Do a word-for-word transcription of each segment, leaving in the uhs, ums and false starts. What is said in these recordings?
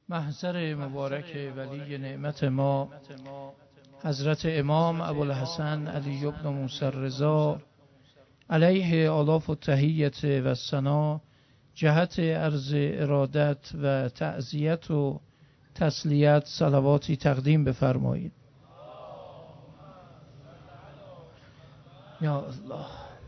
محضر مبارک ولی نعمت ما حضرت امام ابوالحسن علی بن موسی الرضا علیه آلاف التحیت و ثنا جهت عرض ارادت و تعزیت و تسلیت صلواتی تقدیم بفرمایید. یا الله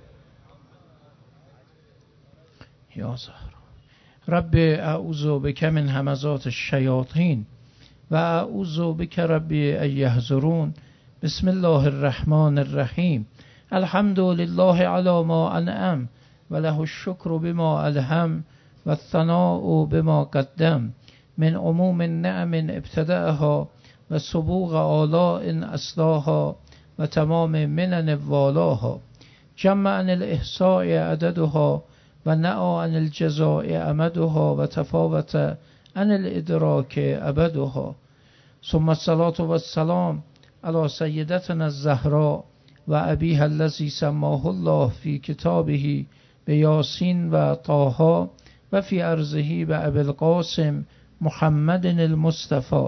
یا زهرا رب اعوذ بک من همزات الشیاطین و اعوذ بک رب ان یحضرون. بسم الله الرحمن الرحیم. الحمد لله علی ما انعم و له الشکر بما الهم و الثناء بما قدم من عموم نعم ابتدأها و سبوغ آلاء اصلاها و تمام منن والاها. جمع عن الاحصاء عددها و نعا عن الجزاء امدها و تفاوت عن الادراک ابدها. ثم الصلاة والسلام علی سیدتنا الزهراء و ابیها الذی سماه الله فی کتابه بیاسین و طه و فی ارضه و ابی القاسم محمد المصطفى.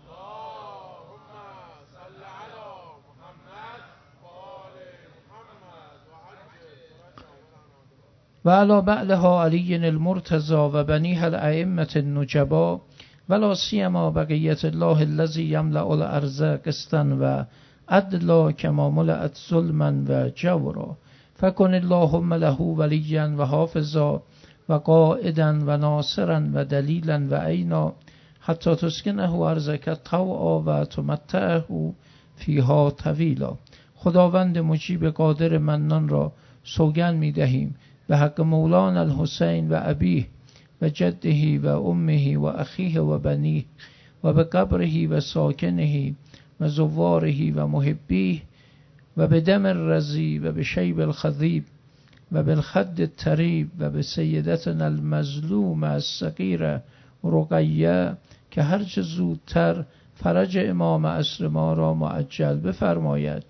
و علی بعلها علی المرتضی و بنیها الائمة النجبا و لا سیما بقیت الله الذی یملأ الارض قسطا و عدلا کما ملأت ظلما و جورا. فکن اللهم له ولیا و حافظا و قائدا و ناصرا و دلیلا و عینا حتی تسکنه ارضک طوعا و تمتعه فیها طویلا. خداوند مجیب قادر منان را سوگند می دهیم به حق مولانا الحسین و ابیه و جده و امه و اخیه و بنیه و به قبره و ساکنه و زواره و محبیه و به دم الرزی و به شیب الخضیب و بالخد الطریب و به سیدتنا المظلوم الصغیره رقیه که هرچه زودتر فرج امام عصر ما را معجل بفرماید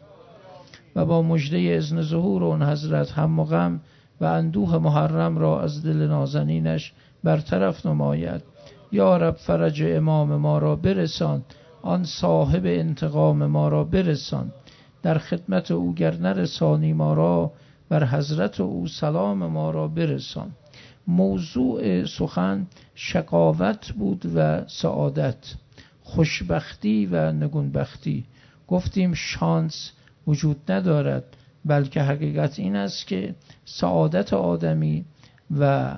و با مژده اذن ظهور اون حضرت هم و غم و اندوه محرم را از دل نازنینش برطرف نماید. یا رب فرج امام ما را برسان، آن صاحب انتقام ما را برسان. در خدمت او گر نرسانی ما را، بر حضرت او سلام ما را برسان. موضوع سخن شقاوت بود و سعادت، خوشبختی و نگونبختی. گفتیم شانس وجود ندارد، بلکه حقیقت این است که سعادت آدمی و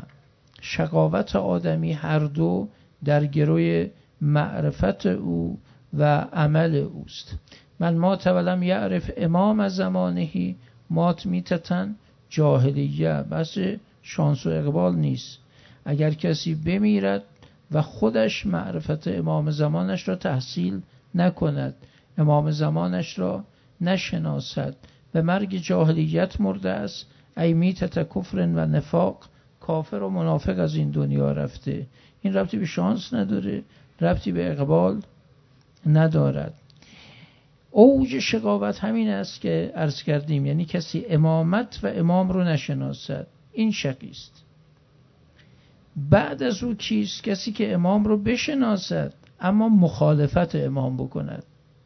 شقاوت آدمی هر دو در گروی معرفت او و عمل اوست. من مات ولم یعرف امام زمانه مات میتتن جاهلیه. بس شانس و اقبال نیست. اگر کسی بمیرد و خودش معرفت امام زمانش را تحصیل نکند، امام زمانش را نشناسد، به مرگ جاهلیت مرده است. ای میتت کفر و نفاق، کافر و منافق از این دنیا رفته. این ربطی به شانس نداره، ربطی به اقبال ندارد. اوج شقاوت همین است که عرض کردیم، یعنی کسی امامت و امام رو نشناسد، این شقیست. بعد از او کیست؟ کسی که امام رو بشناسد اما مخالفت امام بکند،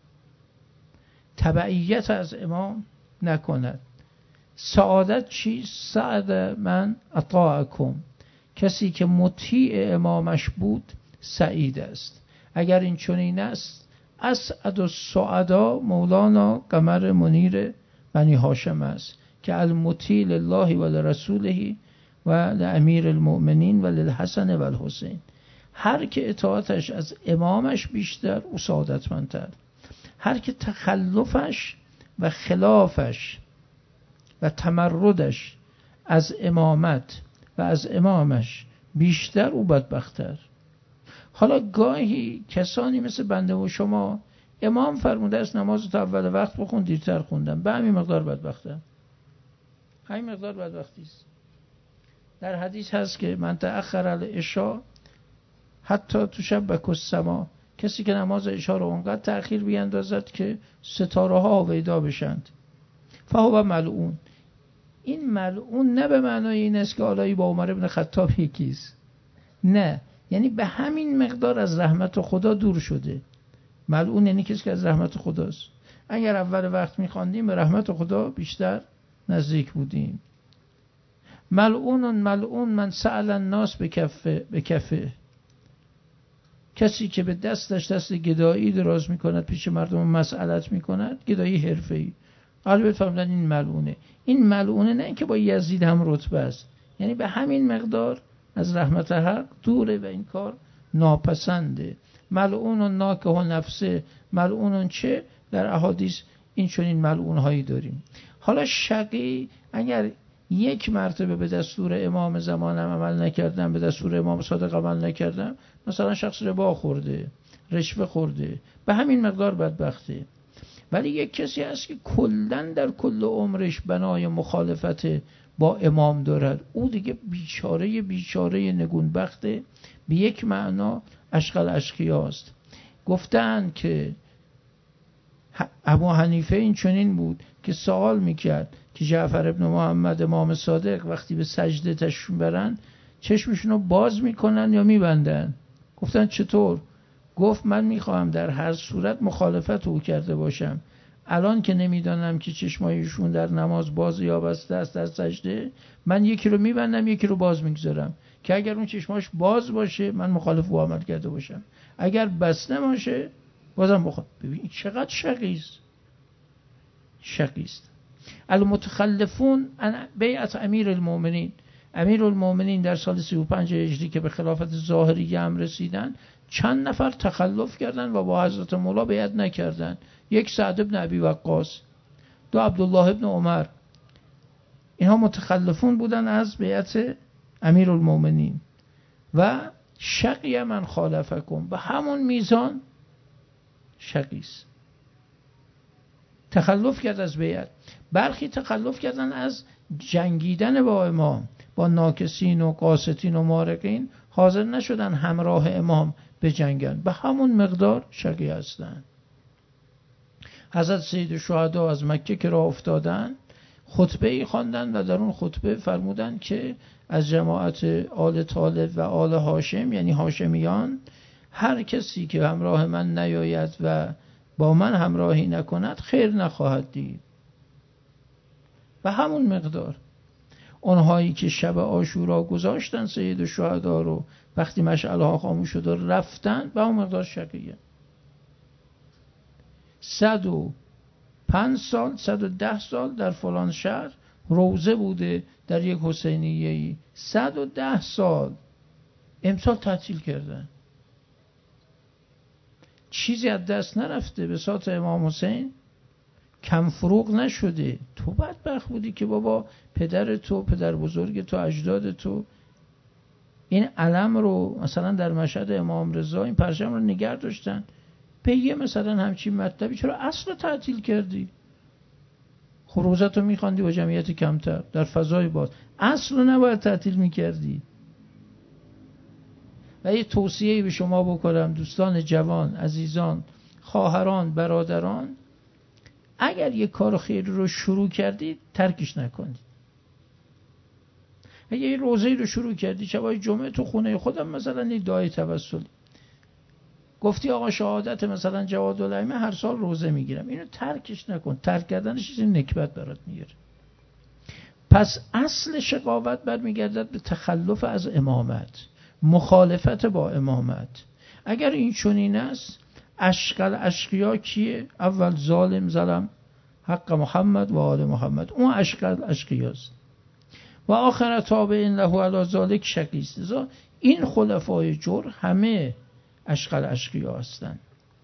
تبعیت از امام نکند. سعادت چیست؟ سعد من اطاعکم، کسی که مطیع امامش بود سعید است. اگر این چنین است، اسعد السعدا مولانا قمر منیر بنی هاشم است که المطیع لله و لرسوله و لامیر المؤمنین و للحسن و الحسین. هر که اطاعتش از امامش بیشتر، او سعادتمندتر. هر که تخلفش و خلافش و تمردش از امامت و از امامش بیشتر، او بدبختتر. حالا گاهی کسانی مثل بنده و شما، امام فرموده است نماز تا اول وقت بخون، دیرتر خوندم، به همین مقدار بدبختم. همین مقدار بدبختی است. در حدیث هست که من تأخر العشاء حتی تشبک السما، کسی که نماز عشاء رو اونقدر تأخیر بیندازد که ستاره ها آویدا بشند، فهو ملعون. این ملعون نه به معنای این است که آلایی با عمر ابن خطاب یکیست، نه، یعنی به همین مقدار از رحمت خدا دور شده. ملعون یعنی کسی که از رحمت خداست. اگر اول وقت می‌خواندیم به رحمت خدا بیشتر نزدیک بودیم. ملعون ملعون من سأل الناس به کفه به کفه، کسی که به دستش دست گدایی دراز میکند پیش مردم مسئلت میکند، گدایی حرفه‌ای. البته فرمودن این ملعونه. این ملعونه نه اینکه با یزید هم رتبه است، یعنی به همین مقدار از رحمت حق دوره و این کار ناپسنده. ملعون و ناکه و نفسه، ملعون چه؟ در احادیث این چنین ملعون هایی داریم. حالا شقی اگر یک مرتبه به دستور امام زمانم عمل نکردم، به دستور امام صادق عمل نکردم، مثلا شخص ربا خورده، رشوه خورده، به همین مقدار بدبخته. ولی یک کسی هست که کلن در کل عمرش بنای مخالفت با امام دارد، او دیگه بیچاره بیچاره نگونبخته، به یک معنا اشقل اشقیاست. گفتن که ابو حنیفه این چنین بود که سوال میکرد که جعفر ابن محمد امام صادق وقتی به سجده تشریف برن چشمشون رو باز میکنن یا میبندن؟ گفتن چطور؟ گفت من میخواهم در هر صورت مخالفت او کرده باشم. الان که نمیدانم که چشمایشون در نماز باز یا بسته است در سجده، من یکی رو میبندم یکی رو باز میگذارم که اگر اون چشماش باز باشه من مخالف او عمل کرده باشم، اگر بسته باشه بازم بخواد. ببین چقدر شقیست شقیست المتخلفون عن بیعت امیر المؤمنین. امیر المؤمنین در سال سی و پنج هجری که به خلافت ظاهریه هم رسیدن، چند نفر تخلف کردن و با حضرت مولا بیعت نکردن. یک سعد بن ابی وقاص، دو عبدالله بن عمر، اینها متخلفون بودن از بیعت امیر المؤمنین. و شقی من خالفکم، به همون میزان شقیست، تخلف کرد از بیعت. برخی تخلف کردن از جنگیدن با امام، با ناکسین و قاسطین و مارقین حاضر نشدن همراه امام به جنگن، به همون مقدار شقی هستن. حضرت سید شهدا از مکه که راه افتادن خطبه ای خواندن و در اون خطبه فرمودن که از جماعت آل طالب و آل هاشم، یعنی هاشمیان، هر کسی که همراه من نیاید و با من همراهی نکند خیر نخواهد دید. و همون مقدار اونهایی که شب عاشورا گذاشتن سید شهدا رو، وقتی مشعله ها خاموش شد و رفتن، به اون مقدار شقیه. صد و پنج سال صد و ده سال در فلان شهر روزه بوده در یک حسینیه‌ای، صد و ده سال امسال تعطیل کردن، چیزی از دست نرفته، به سات امام حسین کم فروغ نشده. تو بدبخت بودی که بابا پدر تو، پدر بزرگ تو، اجداد تو این علم رو مثلا در مشهد امام رضا این پرچم رو نگه داشتن، به یه مثلا همچین مطلبی چرا اصل تعطیل کردی؟ خب روزتو میخواندی با جمعیت کمتر در فضای باز، اصل رو نباید تعطیل میکردی. و یه توصیه‌ای به شما بکنم دوستان جوان، عزیزان، خواهران، برادران، اگر یه کار خیر رو شروع کردید ترکش نکنید. اگه یه روزه‌ای رو شروع کردی، شبای جمعه تو خونه خودم مثلا یک دعای توسلی گفتی آقا شهادت مثلا جواد الائمه هر سال روزه میگیرم، اینو ترکش نکن. ترک کردنش چیز نکبت برات میاره. پس اصل شقاوت برمیگردد به تخلف از امامت، مخالفت با امامت. اگر این چنین است، اشقل اشقیا کیه؟ اول ظالم ظلم حق محمد و آل محمد، اون اشقل اشقیاست. و آخر تابعین له علی ذلک شقیست. این خلفای جور همه اشقل اشقیا هستند.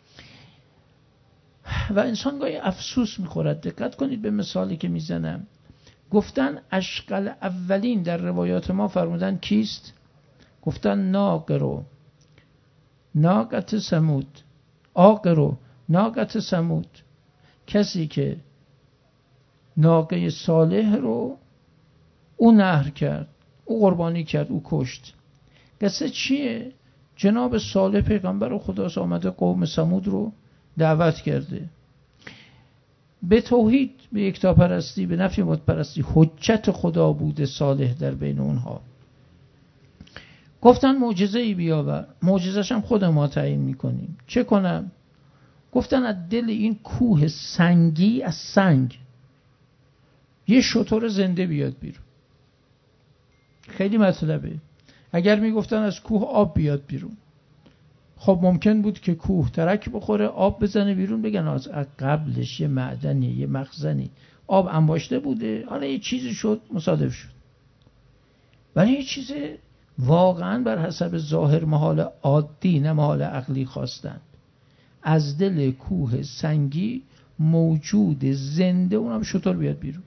و انسان گاهی افسوس میخورد. دقت کنید به مثالی که میزنم. گفتن اشقل اولین در روایات ما فرمودن کیست؟ گفتن ناقرو ناقت سمود، آقرو ناقت سمود، کسی که ناقه صالح رو او نهر کرد، او قربانی کرد، او کشت. قصه چیه؟ جناب صالح پیغمبر خدا آمده قوم سمود رو دعوت کرده به توحید، به یکتاپرستی، به نفی بتپرستی. حجت خدا بوده صالح در بین اونها. گفتن معجزه ای بیاور. معجزه‌ش هم خود ما تعیین میکنیم. چه کنم؟ گفتن از دل این کوه سنگی، از سنگ یه شتر زنده بیاد بیرون. خیلی مطلبه. اگر میگفتن از کوه آب بیاد بیرون، خب ممکن بود که کوه ترک بخوره، آب بزنه بیرون، بگن از قبلش یه معدنی، یه مخزنی آب انباشته بوده، حالا یه چیزی شد، مصادف شد. ولی یه چیز واقعا بر حسب ظاهر محال عادی، نه محال عقلی خواستن. از دل کوه سنگی موجود زنده، اونم شطور بیاد بیرون.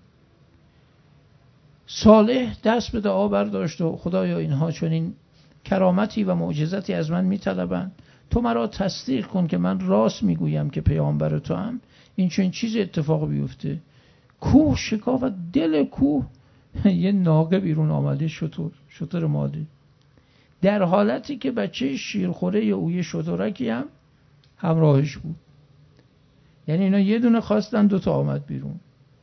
صالح دست به دعا برداشت و خدایا اینها چنین کرامتی و معجزتی از من میطلبند، تو مرا تصدیق کن که من راست میگویم که پیامبر تو هم، این چنین چیز اتفاق بیفته. کوه شکاف و دل کوه یه ناقه بیرون آمده، شتر شتر ماده، در حالتی که بچه شیرخوره او یه شترکی هم همراهش بود. یعنی اینا یه دونه خواستن، دوتا آمد بیرون.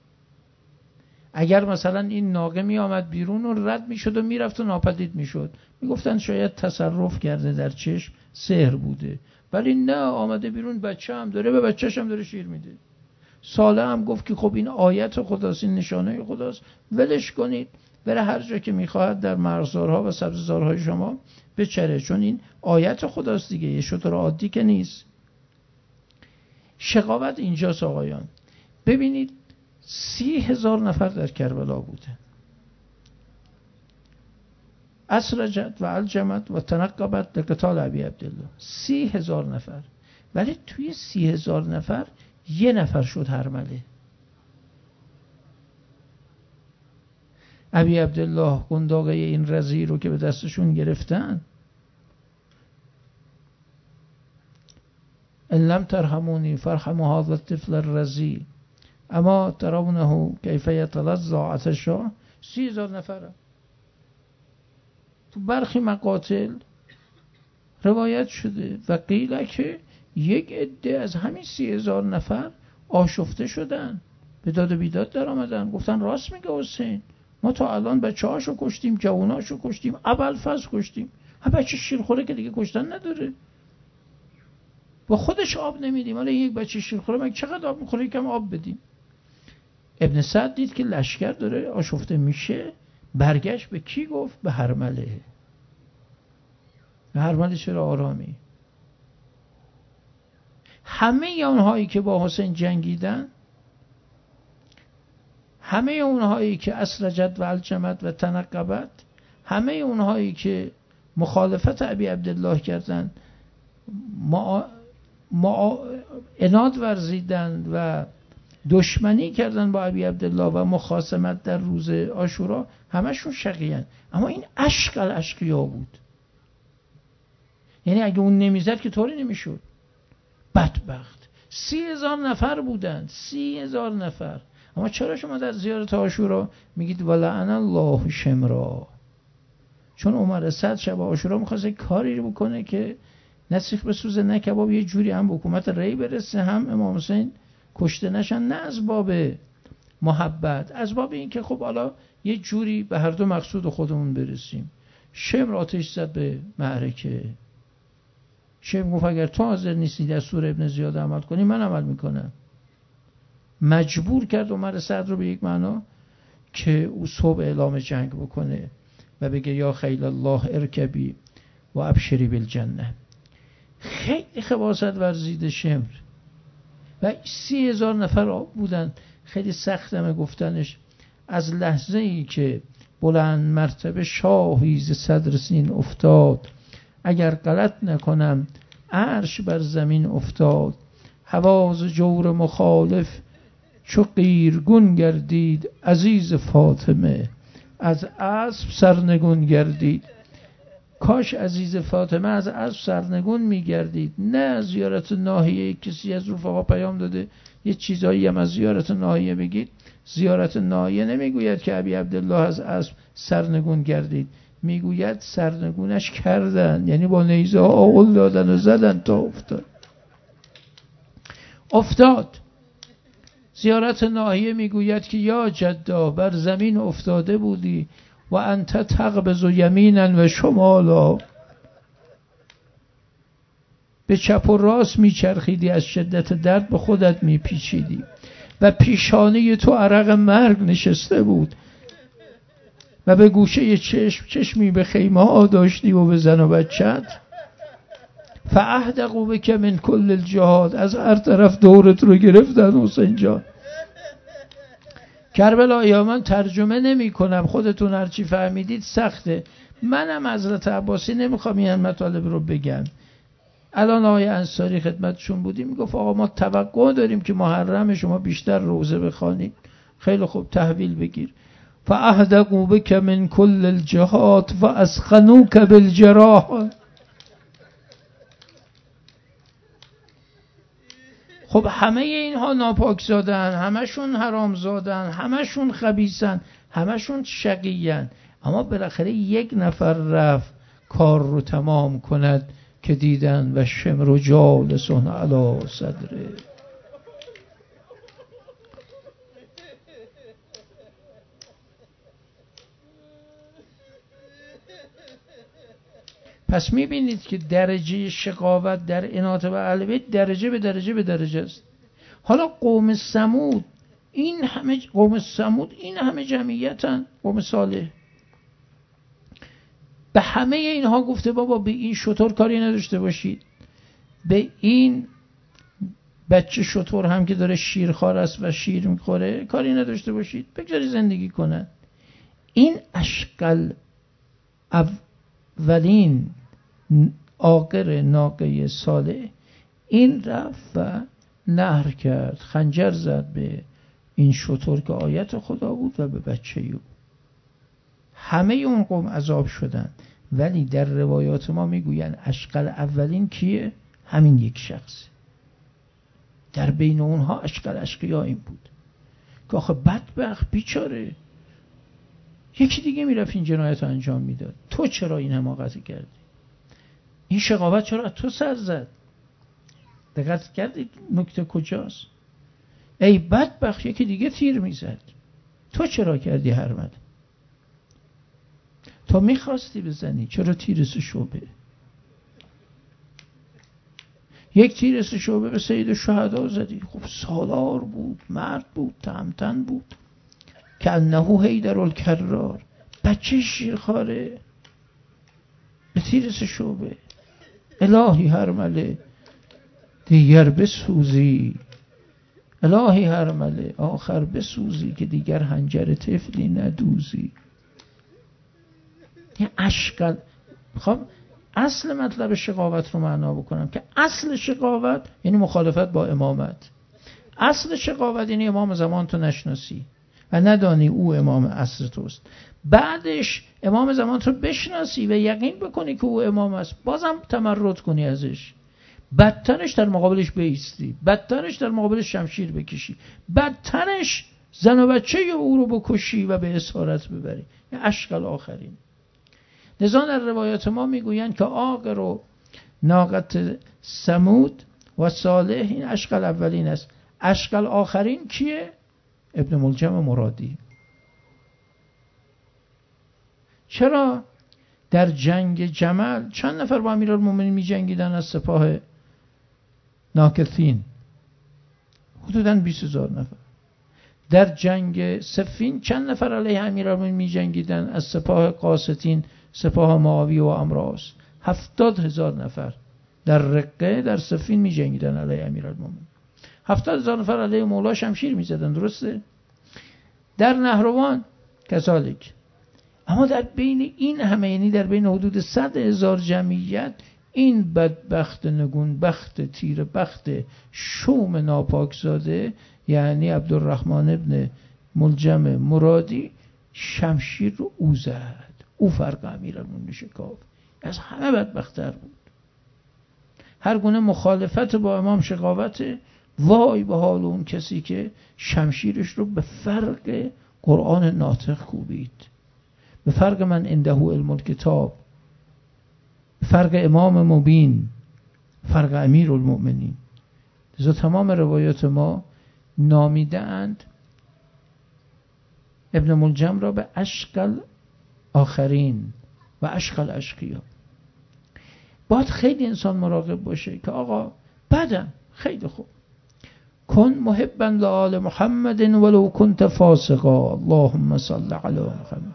اگر مثلا این ناقه می آمد بیرون و رد می شد و می رفت و ناپدید می شد، می گفتن شاید تصرف کرده در چشم، سحر بوده. ولی نه، آمده بیرون، بچه هم داره، به بچهش هم داره شیر میده. صالح هم گفت که خب این آیت خداست، این نشانه خداست، ولش کنید بره هر جا که میخواهد در مرغزارها و سبززارهای شما بچره، چون این آیت خداست دیگه، یه شتر عادی که نیست. شقاوت اینجاست آقایان. ببینید سی هزار نفر در کربلا بوده، اسرجت و الجمت و تنقبت لقتال ابی عبدالله. سی هزار نفر، ولی توی سی هزار نفر یه نفر شد هرمله. ابی عبدالله، گنداقه این رضی رو که به دستشون گرفتن، ان لم ترحمونی فرحموا هذا الطفل الرضی اما ترونه کیف یتلظی عطشا. سی هزار نفره. تو برخی مقاتل روایت شده و قیل که یک عده از همین سی هزار نفر آشفته شدن، به داد و بیداد در آمدن، گفتن راست میگه حسین، ما تا الان بچه هاشو کشتیم، جواناشو کشتیم، ابوالفضل کشتیم، ها بچه شیرخوره که دیگه کشتن نداره، با خودش آب نمیدیم، حالا یک بچه شیرخوره مگه چقدر آب میخوره، یکم آب بدیم. ابن سعد دید که لشکر داره آشفته میشه، برگشت به کی گفت؟ به هرمله. به هرمله چرا آرامی؟ همه اونهایی که با حسین جنگیدن، همه اونهایی که اسرجت و الجمت و تنقبت، همه اونهایی که مخالفت ابی عبدالله کردن، ما ما عناد ورزیدن و دشمنی کردن با ابی عبدالله و مخاصمت در روز عاشورا، همشون شقیان. اما این اشق الاشقیا بود. یعنی اگه اون نمیزد که طوری نمیشد. بدبخت. سی هزار نفر بودن، سی هزار نفر. اما چرا شما در زیارت عاشورا میگید ولعن الله شمرا؟ چون عمر صد شب عاشورا میخواست کاری رو بکنه که نه سیخ بسوزه نه کباب، یه جوری هم به حکومت ری برسه، هم امام حسین کشته نشن، نه از باب محبت، از باب این که خب حالا یه جوری به هر دو مقصود خودمون برسیم. شمر آتش زد به معرکه. شمر گفت اگر تو حاضر نیستی دستور ابن زیاد عمل کنی، من عمل میکنم. مجبور کرد عمر سعد رو به یک معنا که او صبح اعلام جنگ بکنه و بگه یا خیل الله ارکبی و ابشری بالجنه. خیلی خباثت ورزید شمر و سی هزار نفر بودن. خیلی سختمه گفتنش. از لحظه ای که بلند مرتبه شاهی ز صدر سین افتاد، اگر غلط نکنم عرش بر زمین افتاد، حواز جور مخالف چو قیرگون گردید، عزیز فاطمه از اسب سرنگون گردید. کاش عزیز فاطمه از اسب سرنگون میگردید، نه زیارت ناحیه. کسی از رفقا پیام داده یه چیزایی هم از زیارت ناحیه بگید. زیارت ناحیه نمیگوید که ابی عبدالله از اسب سرنگون گردید، میگوید سرنگونش کردن، یعنی با نیزه ها آغل دادن و زدن تا افتاد. افتاد. زیارت ناحیه میگوید که یا جدا بر زمین افتاده بودی، و انت تقبض یمینا و شمالا، به چپ و راست میچرخیدی، از شدت درد به خودت میپیچیدی و پیشانه تو عرق مرگ نشسته بود و به گوشه چشم چشمی به خیمه ها داشتی و به زن و بچت. فاحدقوا بک من کل الجهات، از هر طرف دورت رو گرفتن حسین جان. کربلا یا من ترجمه نمی کنم، خودتون هرچی فهمیدید سخته. منم حضرت عباسی نمیخوام این مطالب رو بگم. الان آقای انصاری خدمتشون بودیم میگفت آقا ما توقع داریم که محرم شما بیشتر روزه بخوانید. خیلی خوب تحویل بگیر. فاحدقوا بک من کل الجهات واسخنوک بالجراح. خب همه اینها ناپاک زادن، همشون حرام زادن، همشون خبیثن، همشون شقیان، اما بالاخره یک نفر رفت کار رو تمام کند که دیدن و شمر و جالسون علی صدره. پس میبینید که درجه شقاوت در اناط و اهل بیت درجه به درجه به درجه است. حالا قوم ثمود، این همه قوم ثمود این همه جمعیتن، قوم صالح، به همه اینها گفته بابا به این شتر کاری نداشته باشید، به این بچه شتر هم که داره شیرخوار است و شیر میخوره کاری نداشته باشید، بگذاری زندگی کنن. این اشکال اولین عاقر ناقه صالح این رفت و نهر کرد، خنجر زد به این شتر که آیت خدا بود و به بچه او. همه اون قوم عذاب شدن، ولی در روایات ما میگوین اشقل اولین کیه؟ همین یک شخص. در بین اونها اشقل اشقیا این بود که آخه بدبخت بیچاره یکی دیگه میرفت این جنایت رو انجام میداد، تو چرا این حماقت کردی؟ این شقاوت چرا تو سر زد؟ دقت کردید نکته کجاست؟ ای بدبخت یکی دیگه تیر میزد، تو چرا کردی حرمت؟ تو میخواستی بزنی، چرا تیر سه شعبه؟ یک تیر سه شعبه به سید الشهدا زدی. خب سالار بود، مرد بود، تهمتن بود که انه حیدر الکرار، بچه شیرخواره، به تیر سه شعبه. الهی هرمله دیگر بسوزی، الهی هرمله آخر بسوزی که دیگر حنجر طفلی ندوزی. این اشکال. خب اصل مطلب شقاوت رو معنا بکنم که اصل شقاوت یعنی مخالفت با امامت. اصل شقاوت یعنی امام زمان تو نشناسی و ندانی او امام عصر توست. بعدش امام زمان تو بشناسی و یقین بکنی که او امام است، بازم تمرد کنی ازش، بدترش در مقابلش بایستی، بدترش در مقابلش شمشیر بکشی، بدترش زن و بچه او رو بکشی و به اسارت ببری. این اشکال آخرین. لذا در روایات ما میگویند که عاقر و ناقت ثمود و صالح این اشکال اولین است. اشکال آخرین کیه؟ ابن ملجم مرادی. چرا؟ در جنگ جمل چند نفر با امیرالمومنین می جنگیدن از سپاه ناکثین؟ حدوداً بیست هزار نفر. در جنگ صفین چند نفر علیه امیرالمومنین می جنگیدن از سپاه قاسطین، سپاه معاویه و امراس؟ هفتاد هزار نفر در رقه در صفین می جنگیدن علیه امیرالمومنین. هفتاد هزار نفر علیه مولا شمشیر می زدن، درسته؟ در نهروان کذالک. اما در بین این همه، یعنی در بین حدود صد هزار جمعیت، این بدبخت نگون بخت تیر بخت شوم ناپاکزاده یعنی عبدالرحمن ابن ملجم مرادی شمشیر رو او زد، او فرق امیرالمومنین شکافت، از همه بدبخت‌تر بود. هر گونه مخالفت با امام شقاوت. وای به حال اون کسی که شمشیرش رو به فرق قرآن ناطق کوبید، به فرق من عنده علم الکتاب، به فرق امام مبین، فرق امیر المؤمنین. لذا تمام روایات ما نامیده اند ابن ملجم را به اشکال آخرین و اشقى الاشقیا. باید خیلی انسان مراقب باشه که آقا بعدم خیلی خوب کن محبا لآل محمد ولو كنت فاسقا اللهم صل علی محمد.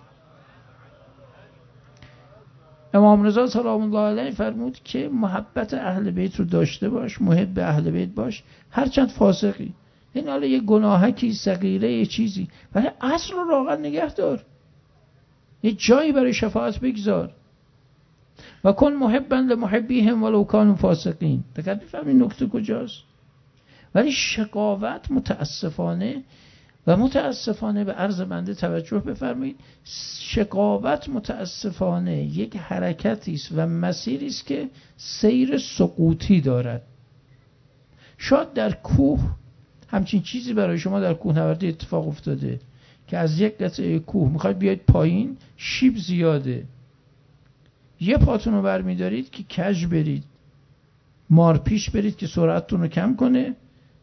امام رضا سلام الله علیه فرمود که محبت اهل بیت رو داشته باش، محب اهل بیت باش هرچند فاسقی. این حالا یه گناهکی صغیره یه چیزی، ولی اصل رو راغب نگه دار، یه جایی برای شفاعت بگذار. و کن محبا لمحبیهم ولو کانوا فاسقین. دقیق بفهمید نکته کجاست. ولی شقاوت متاسفانه و متاسفانه به عرض بنده توجه بفرمایید، شقاوت متاسفانه یک حرکتی است و مسیری است که سیر سقوطی دارد. شاید در کوه همچین چیزی برای شما در کوهنوردی اتفاق افتاده که از یک قطعه کوه میخواید بیاید پایین، شیب زیاده، یه پاتون رو برمیدارید که کج برید، مار پیش برید که سرعتتون رو کم کنه،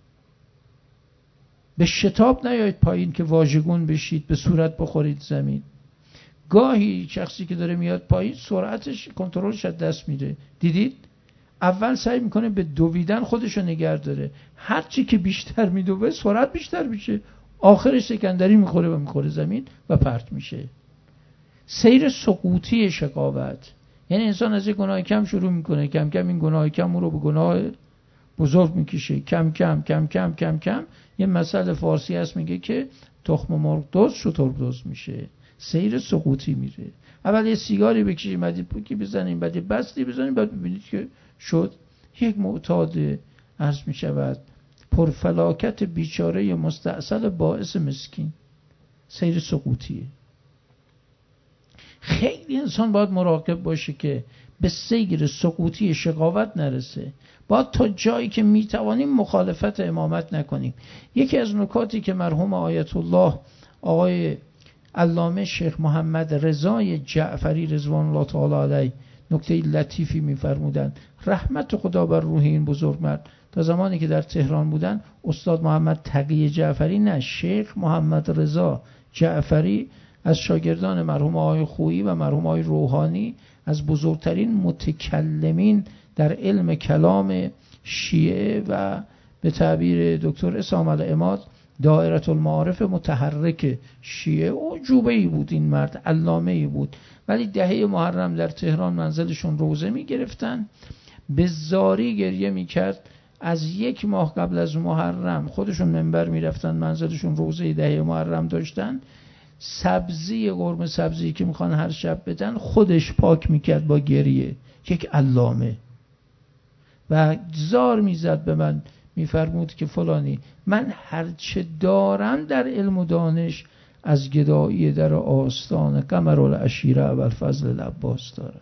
به شتاب نیایید پایین که واژگون بشید، به صورت بخورید زمین. گاهی شخصی که داره میاد پایین سرعتش کنترلش از دست میره، دیدید اول سعی میکنه به دویدن خودش رو نگه داره، هرچی که بیشتر میدوه سرعت بیشتر میشه، آخرش سکندری میخوره و میخوره زمین و پرت میشه. سیر سقوطی شقاوت، یعنی انسان از یک گناه کم شروع میکنه، کم کم این گناه کم رو به گناه بزرگ میکشه، کم کم کم کم کم کم. یه مثل فارسی هست میگه که تخم مرغ دوز شتر دوز میشه، سیر سقوطی میره. اول یه سیگاری بکشید، بعد پوکی بزنیم، بعد یه بستی بزنیم، بعد ببینید که شد یک معتاد عرض میشود پرفلاکت بیچاره مستعسل باعث مسکین. سیر سقوطیه. خیلی انسان باید مراقب باشه که به سیر سقوطی شقاوت نرسه. باید تا جایی که میتوانیم مخالفت امامت نکنیم. یکی از نکاتی که مرحوم آیت الله آقای علامه شیخ محمد رضای جعفری رضوان الله تعالی علیه نکته لطیفی میفرمودند، رحمت خدا بر روح این بزرگمرد. تا زمانی که در تهران بودن استاد محمد تقی جعفری، نه شیخ محمد رضا جعفری، از شاگردان مرحوم آقای خویی و مرحوم آقای روحانی، از بزرگترین متکلمین در علم کلام شیعه و به تعبیر دکتر اسام العماد دائره المعارف متحرک شیعه. عجوبه‌ای بود این مرد، علامه‌ای بود. ولی دهه محرم در تهران منزلشون روزه می گرفتن، به زاری گریه می کرد. از یک ماه قبل از محرم خودشون منبر می رفتن، منزلشون روزه دهه محرم داشتن. سبزی قرمه سبزی که میخوان هر شب بدن خودش پاک میکرد با گریه. یک علامه. و زار میزد به من، میفرمود که فلانی من هرچه دارم در علم و دانش از گدایی در آستان قمر العشیره و الفضل العباس دارم.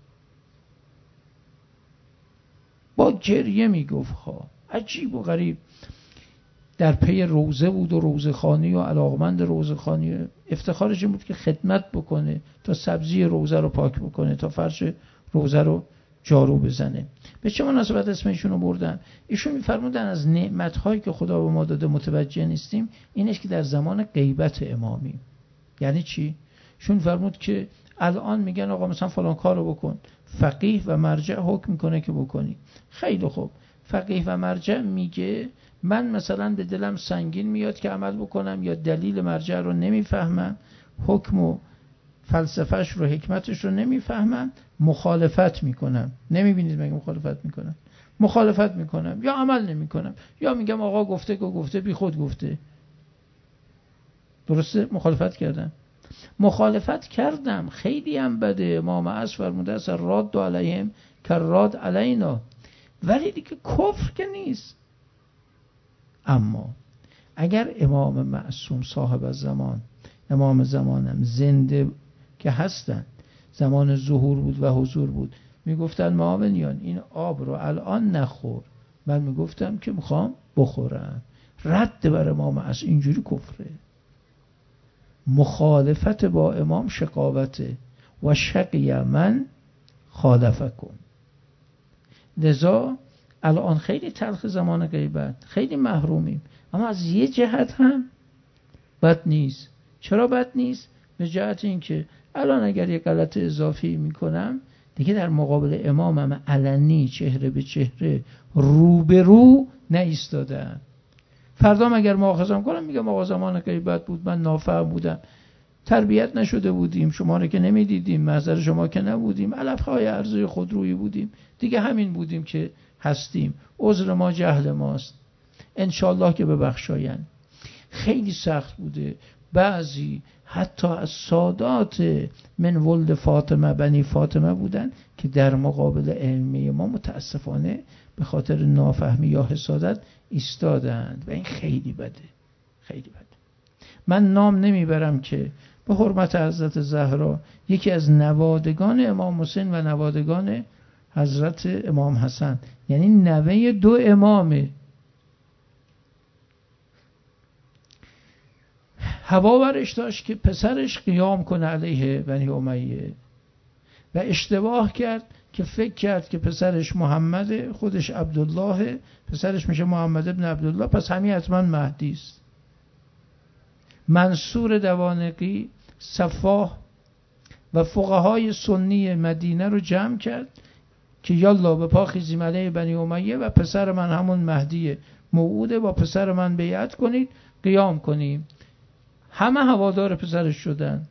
با گریه میگفت ها. عجیب و غریب. در پی روزه بود و روزخانی و علاقمند روزخانی. افتخارش این بود که خدمت بکنه تا سبزی روزه رو پاک بکنه، تا فرش روزه رو جارو بزنه. به چه مناسبت اسمشون رو بردن؟ ایشون میفرمودن از نعمت‌هایی که خدا به ما داده متوجه نیستیم اینش که در زمان غیبت امامیم. یعنی چی؟ ایشون فرمود که الان میگن آقا مثلا فلان کارو بکن، فقیه و مرجع حکم میکنه که بکنی. خیلی خوب، فقیه و مرجع میگه من مثلا به دلم سنگین میاد که عمل بکنم، یا دلیل مرجع رو نمیفهمم، حکم و فلسفهش رو حکمتش رو نمیفهمم، مخالفت میکنم. نمیبینید مگه مخالفت میکنم؟ مخالفت میکنم یا عمل نمیکنم، یا میگم آقا گفته که گفته بی خود گفته. درسته؟ مخالفت کردم. مخالفت کردم خیلی هم بده. امام عصر فرموده است راد علیهم کراد علینا. ولی دیگه کفر که نیست. اما اگر امام معصوم صاحب الزمان، امام زمانم زنده که هستن، زمان ظهور بود و حضور بود، میگفتن معاونیان این آب رو الان نخور، من میگفتم که میخوام بخورم. رد بر امام معصوم اینجوری کفره. مخالفت با امام شقاوته. و شقی من خالفکم. لذا الان خیلی تلخ زمان غیبت، خیلی محرومیم، اما از یه جهت هم بد نیست. چرا بد نیست؟ به جهت این که الان اگر یه غلط اضافی میکنم دیگه در مقابل امامم علنی چهره به چهره رو به رو نایستادم. فردا اگر مؤاخذم کنم میگم آقا زمان که بد بود، من نافهم بودم، تربیت نشده بودیم، شما رو که نمیدیدیم، محضر شما که نبودیم، علفهای عرضه خودرویی بودیم، دیگه همین بودیم که هستیم، عذر ما جهل ماست، انشالله که ببخشاین. خیلی سخت بوده. بعضی حتی از سادات من ولد فاطمه بنی فاطمه بودن که در مقابل ائمه ما متاسفانه به خاطر نافهمی یا حسادت ایستادند و این خیلی بده، خیلی بده. من نام نمیبرم که به حرمت حضرت زهرا یکی از نوادگان امام حسین و نوادگان حضرت امام حسن، یعنی نوه دو امامه، هوا برش داشت که پسرش قیام کنه علیه بنی امیه و اشتباه کرد که فکر کرد که پسرش محمد، خودش عبدالله، پسرش میشه محمد ابن عبدالله، پس همین حتما مهدی است. منصور دوانقی صفاح و فقهای سنی مدینه رو جمع کرد که یالا به پا خیزیم علیه بنی امیه و پسر من همون مهدی موعوده، با پسر من بیعت کنید قیام کنیم. همه هوادار پسرش شدن.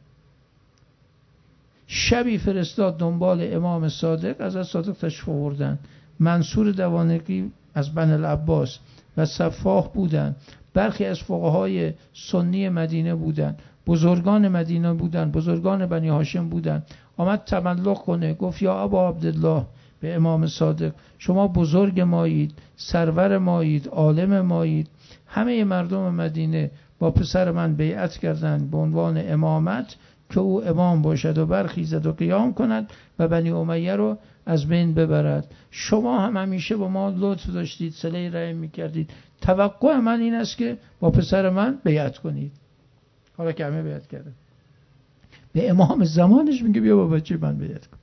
شبی فرستاد دنبال امام صادق، از از صادق تشریف آوردن. منصور دوانقی از بن العباس و صفاح بودن، برخی از فقهای سنی مدینه بودن، بزرگان مدینه بودن، بزرگان بنی هاشم بودن. آمد تملق کنه، گفت یا ابا عبدالله به امام صادق، شما بزرگ مایید، سرور مایید، عالم مایید، همه مردم مدینه با پسر من بیعت کردند به عنوان امامت که او امام باشد و برخیزد و قیام کند و بنی امیه رو از بین ببرد. شما هم همیشه با ما لطف داشتید، صله رحم میکردید، توقع من این است که با پسر من بیعت کنید. حالا که همه بیعت کرده، به امام زمانش میگه بیا با بچه من بیعت کن.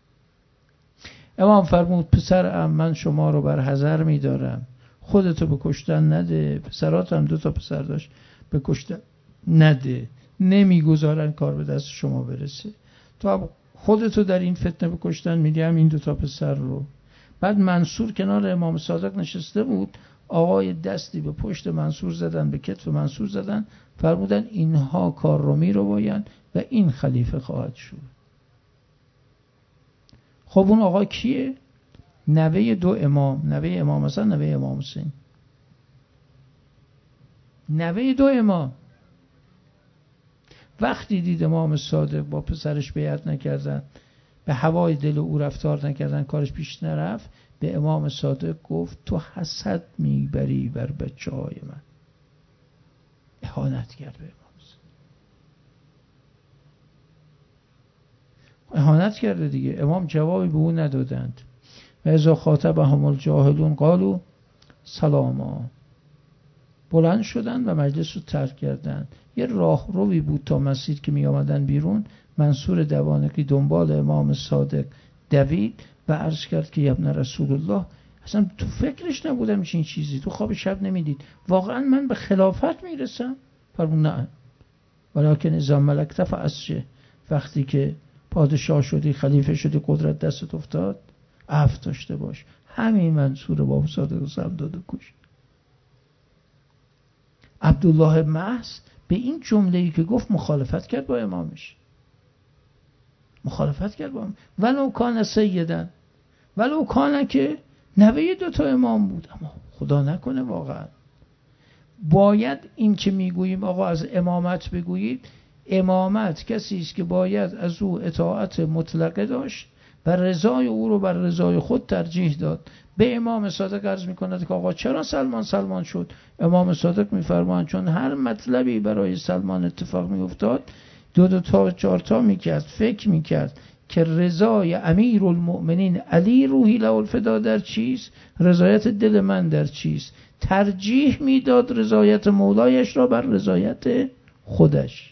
امام فرمود پسرم من شما رو بر حذر میدارم، خودتو به کشتن نده، پسرات هم دو تا پسر داشت، به کشتن نده، نمیگذارن کار به دست شما برسه، تو هم خودتو در این فتنه به کشتن میدی، هم این دو تا پسر رو. بعد منصور کنار امام صادق نشسته بود، آقای دستی به پشت منصور زدن، به کتف منصور زدن، فرمودن اینها کار رو میروباین و این خلیفه خواهد شد. خب اون آقا کیه؟ نوه دو امام، نوه امام حسن، نوه امام حسین، نوه دو امام. وقتی دید امام صادق با پسرش بیعت نکردن، به هوای دل او رفتار نکردن، کارش پیش نرفت، به امام صادق گفت تو حسد میبری بر بچه های من. اهانت کرد به امام صادق، اهانت کرده دیگه. امام جوابی به او ندادند. و اذا خاطبهم الجاهلون قالوا سلاما. بلند شدن و مجلس رو ترک کردن. یه راه روی بود تا مسیر که می آمدن بیرون، منصور دوانقی دنبال امام صادق دوید و عرض کرد که ابن رسول الله، اصلا تو فکرش نبودم چین چیزی، تو خواب شب نمیدید، واقعا من به خلافت میرسم؟ فرمود نه، ولیکن اذا ملکت فاسجه، وقتی که پادشاه شدی، خلیفه شدی، قدرت دستت افتاد، عفو داشته باش. همین منصور باب صادق سم داد و کش. عبدالله محض به این جمله‌ای که گفت مخالفت کرد با امامش، مخالفت کرد با امام. ولو کان سیدن، ولو کان که نوه دو تا امام بود، اما خدا نکنه واقعا. باید این که میگوییم آقا از امامت بگویید، امامت کسی است که باید از او اطاعت مطلقه داشت و رضای او رو بر رضای خود ترجیح داد. به امام صادق عرض می‌کند که آقا چرا سلمان سلمان شد؟ امام صادق می‌فرمایند چون هر مطلبی برای سلمان اتفاق می‌افتاد، دو دو تا چهار تا می‌کرد، فکر می‌کرد که رضای امیرالمؤمنین علی روحی له الفدا در چیست، رضایت دل من در چیست، ترجیح میداد رضایت مولایش را بر رضایت خودش.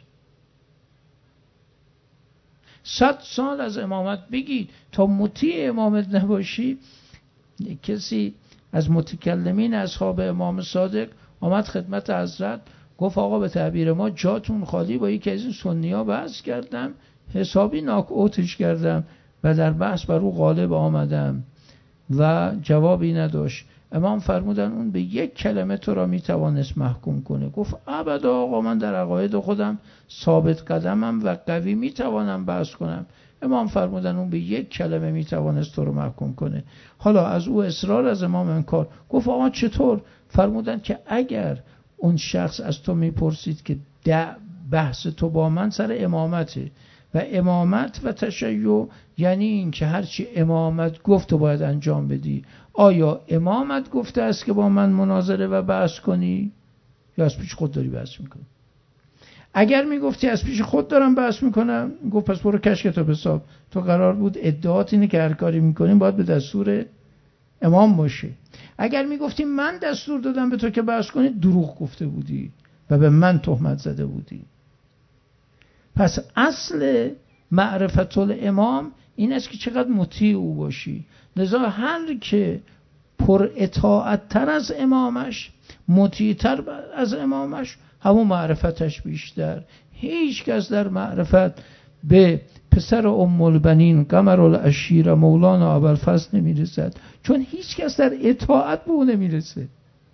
صد سال از امامت بگید تا مطیع امامت نباشی. کسی از متکلمین اصحاب امام صادق آمد خدمت حضرت، گفت آقا به تعبیر ما جاتون خالی، با یکی از این سنی ها بحث کردم حسابی ناک اوتش کردم و در بحث بر او غالب آمدم و جوابی نداشت. امام فرمودن اون به یک کلمه تو را میتوانست محکوم کنه. گفت ابدا آقا، من در عقاید خودم ثابت قدمم و قوی میتوانم بحث کنم. امام فرمودن اون به یک کلمه میتوانست تو رو محکوم کنه. حالا از او اصرار، از امام انکار. گفت آقا چطور؟ فرمودن که اگر اون شخص از تو میپرسید که بحث تو با من سر امامته و امامت و تشیع یعنی این که هرچی امامت گفت تو باید انجام بدی، آیا امامت گفته است که با من مناظره و بحث کنی یا از پیش خود داری بحث میکنی؟ اگر میگفتی از پیش خود دارم بحث میکنم، گفت پس برو کش کتاب حساب، تو قرار بود ادعات اینه که هر کاری میکنیم باید به دستور امام باشه. اگر میگفتی من دستور دادم به تو که بحث کنی، دروغ گفته بودی و به من تهمت زده بودی. پس اصل معرفت الامام این است که چقدر مطیع او باشی. لذا هر که پر اطاعت تر از امامش، مطیع تر از امامش، همون معرفتش بیشتر. هیچ کس در معرفت به پسر ام البنین قمر العشیر مولانا ابوالفضل نمیرسد، چون هیچ کس در اطاعت به او نمیرسه.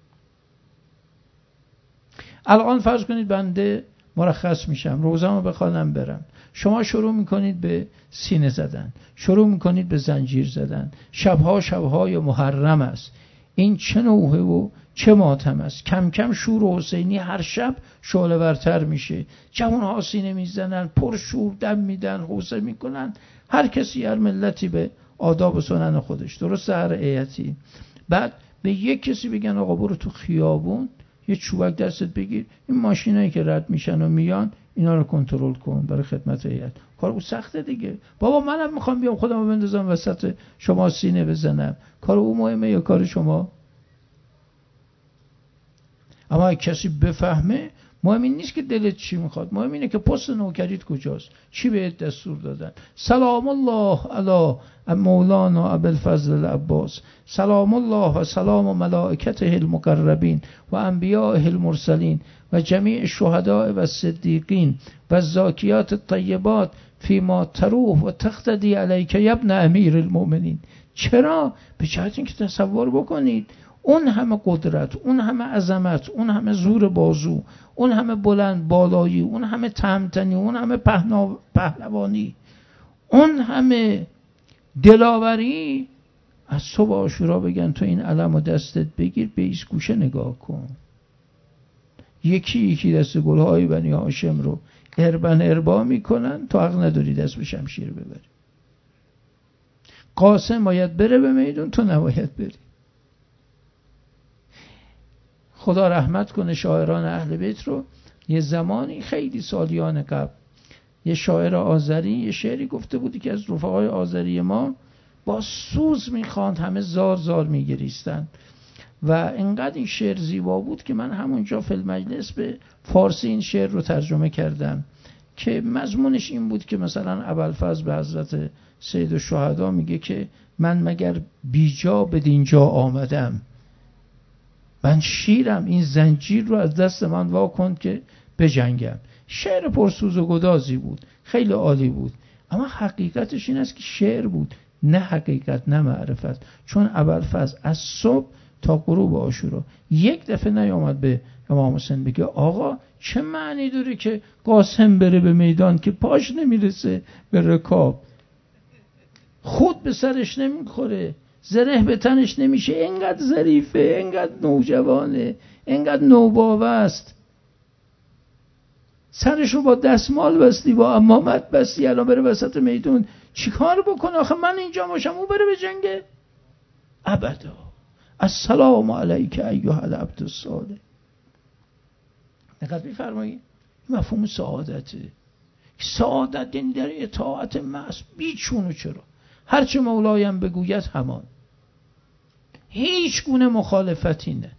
الان فرض کنید بنده مرخص میشم، روزامو بخوانم برم، شما شروع میکنید به سینه زدن، شروع میکنید به زنجیر زدن، شبها شبهای محرم است، این چه نوحه و چه ماتم است. کم کم شور حسینی هر شب شعله ورتر میشه، جوان ها سینه میزنن، پر شور دم میدن، حوصله میکنن، هر کسی هر ملتی به آداب و سنن خودش، درست هر ایتی. بعد به یک کسی بگن آقا برو تو خیابون یه چوبک دستت بگیر، این ماشینایی که رد میشن و میان اینا رو کنترل کن برای خدمت هیئت. کار او سخته دیگه. بابا منم میخوام بیام خودمو بندازم وسط شما سینه بزنم، کار او مهمه یا کار شما؟ اما اگه کسی بفهمه، مهم این نیست که دلت چی میخواد، مهم اینه که پست نوکریت کجاست، چی بهت دستور دادن. سلام الله علی مولانا ابوالفضل العباس، سلام الله و سلام ملائکته المقربین و انبیاء المرسلین و جمیع الشهداء و الصدیقین و الزاکیات الطیبات فیما تروح و تقتدی علیک یا ابن امیر المؤمنین. چرا؟ به جهت اینکه تصور بکنید اون همه قدرت، اون همه عظمت، اون همه زور بازو، اون همه بلند بالایی، اون همه تهمتنی، اون همه پهلوانی، اون همه دلاوری، از صبح عاشورا بگن تو این علم و دستت بگیر به ایست گوشه نگاه کن. یکی یکی دست گلهای بنی هاشم رو اربن اربا میکنن، تو حق نداری دست به شمشیر ببری. قاسم باید بره به میدون، تو نباید بری. خدا رحمت کنه شاعران اهل بیت رو. یه زمانی خیلی سالیان قبل یه شاعر آذری یه شعری گفته بودی که از رفقای آذری ما با سوز میخواند، همه زار زار میگریستن و انقدر این شعر زیبا بود که من همونجا فی المجلس به فارسی این شعر رو ترجمه کردم که مضمونش این بود که مثلا ابوالفضل به حضرت سید الشهدا میگه که من مگر بیجا به دینجا آمدم، من شیرم، این زنجیر رو از دست من وا کن که بجنگم. شعر پرسوز و گدازی بود، خیلی عالی بود، اما حقیقتش این است که شعر بود، نه حقیقت، نه معرفت. چون ابوالفضل از صبح تا غروب عاشورا یک دفعه نیامد به امام حسین بگه آقا چه معنی داره که قاسم بره به میدان که پاش نمیرسه به رکاب، خود به سرش نمیخوره، زره به تنش نمیشه، اینقدر ظریفه، اینقدر نوجوانه، اینقدر نوباوه است، سرشو با دستمال بستی، با عمامت بستی، الان بره وسط میدون چیکار بکنه؟ آخه من اینجا باشم او بره به جنگه؟ ابدا. السلام علیک ایها العبد الصالح. دقت می‌فرمایید مفهوم سعادته. سعادت یعنی در اطاعت محض، بیچون و چرا، هرچه مولایم بگوید همان، هیچ گونه مخالفتی نه.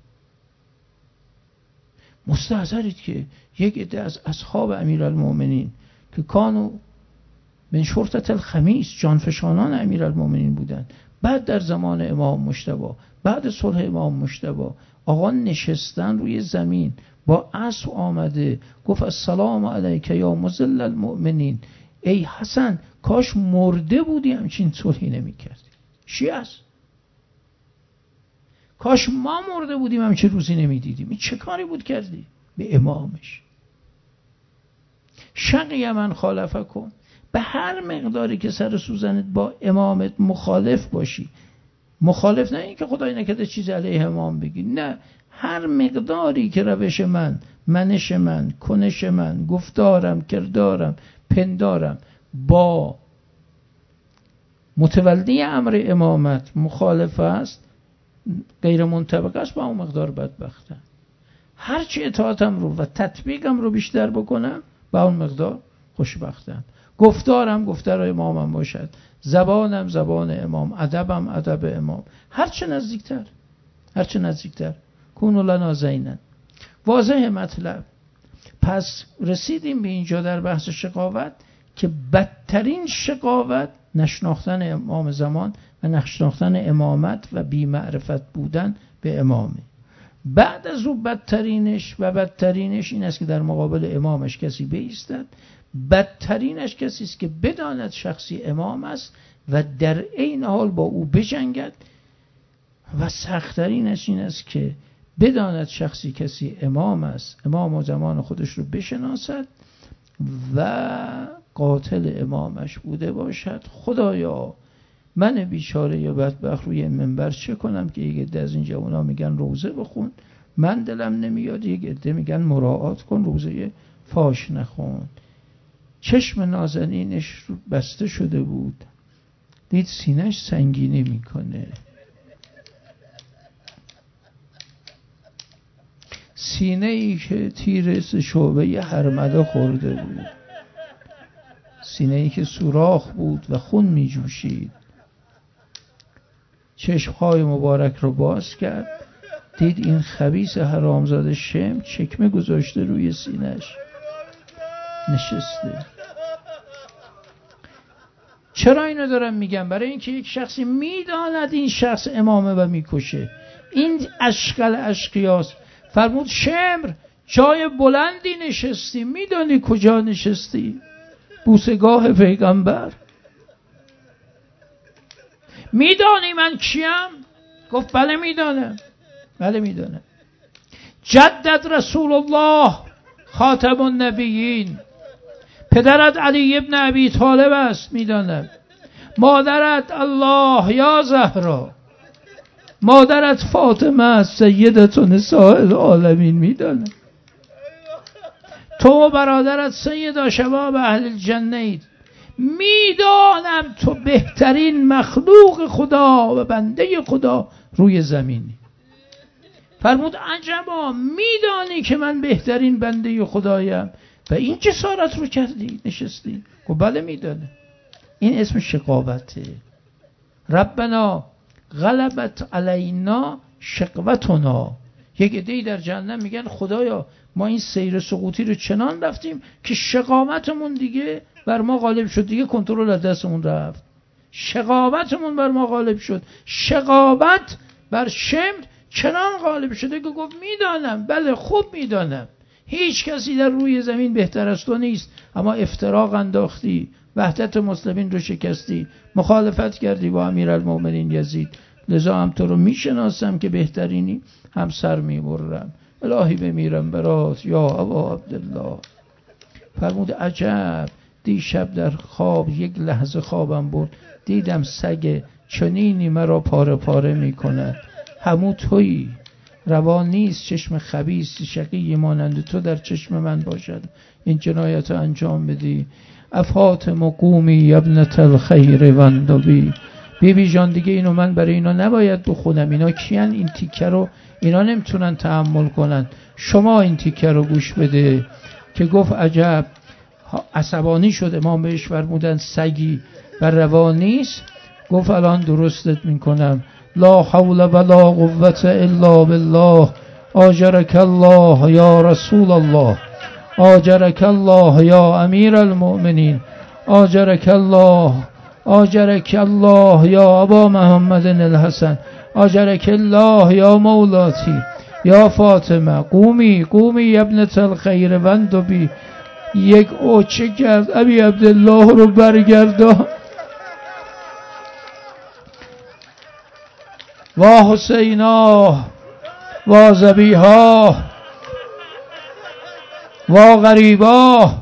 مستحضرید که یک عده از اصحاب امیرالمومنین که کانو من شرطة الخمیس، جانفشانان امیرالمومنین بودن، بعد در زمان امام مجتبی، بعد صلح امام مجتبی، آقا نشستن روی زمین با عصا آمده گفت السلام علیک یا مذل المؤمنین، ای حسن کاش مرده بودی همچین صلحی نمی کردی. شیعه است. کاش ما مرده بودیم همچین روزی نمی دیدیم. این چه کاری بود کردی به امامش؟ شقی من خالفه کن. به هر مقداری که سر سوزنت با امامت مخالف باشی، مخالف نه این که خدای نکرده چیز علیه امام بگی، نه، هر مقداری که روش من، منش من، کنش من، گفتارم، کردارم، پندارم با متولی امر امامت مخالف است، غیر منطبق است، با اون مقدار بدبختم. هرچی اطاعتم رو و تطبیقم رو بیشتر بکنم با اون مقدار خوشبختم. گفتارم گفتار امامم باشد، زبانم زبان امام، ادبم ادب امام، هرچه نزدیکتر هرچه نزدیکتر. کونوا لنا زینا. واضح مطلب. پس رسیدیم به اینجا در بحث شقاوت که بدترین شقاوت نشناختن امام زمان و نشناختن امامت و بی‌معرفت بودن به امامه. بعد از او بدترینش و بدترینش این است که در مقابل امامش کسی بایستد. بدترینش کسی است که بداند شخصی امام است و در عین حال با او بجنگد. و سخت‌ترینش این است که بداند شخصی کسی امام است، امام و زمان خودش رو بشناسد و قاتل امامش بوده باشد. خدایا من بیچاره یا بدبخت روی منبر چه کنم که یک عده از این جوانا میگن روزه بخون، من دلم نمیاد، یک عده میگن مراعات کن روزه فاش نخون. چشم نازنینش بسته شده بود، دید سینه‌اش سنگینی میکنه. سینه ای که تیر شعبه هرمله خورده بود، سینه ای که سوراخ بود و خون می جوشید. چشمهای مبارک رو باز کرد، دید این خبیث حرامزاده شم چکمه گذاشته روی سینه‌اش نشسته. چرا اینو دارم میگم؟ برای اینکه یک شخصی میداند این شخص امامه و میکشه. این اشکال اشقیاست. فرمود شمر جای بلندی نشستی، میدانی کجا نشستی؟ بوسگاه پیغمبر. میدانی من کیم؟ گفت بله میدانم، بله میدانم. جدد رسول الله خاتم النبیین، پدرت علی ابن ابی طالب است، میدانم. مادرت الله یا زهرا، مادرت فاطمه است سیدت نساء العالمین، میدانم. تو و برادرت سید شباب اهل الجنه اید، میدانم تو بهترین مخلوق خدا و بنده خدا روی زمینی. فرمود عجبا، میدانی که من بهترین بنده خدایم و این جسارت رو کردی نشستی؟ گفت بله میدانم. این اسم شقاوته. ربنا غلبت علینا شقوتنا. یک عده‌ای در جهنم میگن خدایا ما این سیر سقوطی رو چنان رفتیم که شقاوتمون دیگه بر ما غالب شد، دیگه کنترل از دستمون رفت، شقاوتمون بر ما غالب شد. شقاوت بر شمر چنان غالب شده که گفت میدانم، بله خوب میدانم، هیچ کسی در روی زمین بهتر از تو نیست، اما افتراق انداختی، وحدت مسلمین رو شکستی، مخالفت کردی با امیرالمومنین یزید، لذا هم تو رو میشناسم که بهترینی، هم سر میبرم، الهی بمیرم برات یا ابا عبدالله. فرمود عجب، دیشب در خواب یک لحظه خوابم برد، دیدم سگ چنینی مرا پاره پاره میکند، همون تویی. روا نیست چشم خبیث شقی مانند تو در چشم من باشد، این جنایت انجام بدی. افاطم قومی ابنة الخیر وندبی. بی بی جان دیگه اینو من برای اینا نباید بخونم، اینا کیان؟ این تیکه رو اینا نمیتونن تحمل کنن. شما این تیکه رو گوش بده که گفت عجب، عصبانی شد امام، بهش فرمودن سگی و روا نیست. گفت الان درستت میکنم، لا حول ولا قوة الا بالله، آجرک الله یا رسول الله، آجرک الله یا امیر المؤمنین، آجرک الله، آجرک الله یا ابا محمد الحسن، آجرک الله یا مولاتی یا فاطمه، قومی قومی ابنة الخیر وندبی. یک اوچه کرد ابی عبدالله رو برگردان. وا حسینا وا ذبیحا وا غریبا.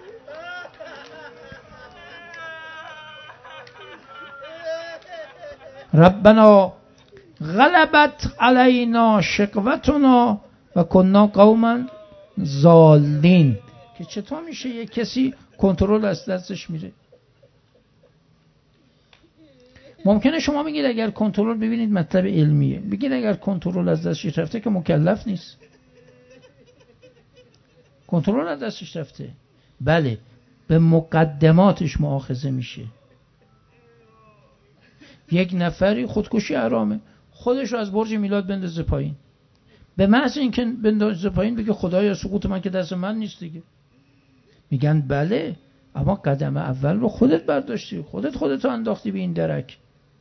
ربنا غلبت علینا شقوتنا و کنا قوما ضالین. که چطور میشه یک کسی کنترل از دستش میره؟ ممکنه شما بگید اگر کنترل، ببینید مطلب علمیه، بگید اگر کنترل از دستش رفته که مکلف نیست. کنترل از دستش رفته، بله، به مقدماتش مؤاخذه میشه. یک نفری خودکشی حرامه، خودش رو از برج میلاد بندازه پایین، به محض اینکه بندازه پایین بگه خدایا سقوط من که دست من نیست دیگه. میگن بله، اما قدم اول رو خودت برداشتی، خودت خودت رو انداختی به این درک.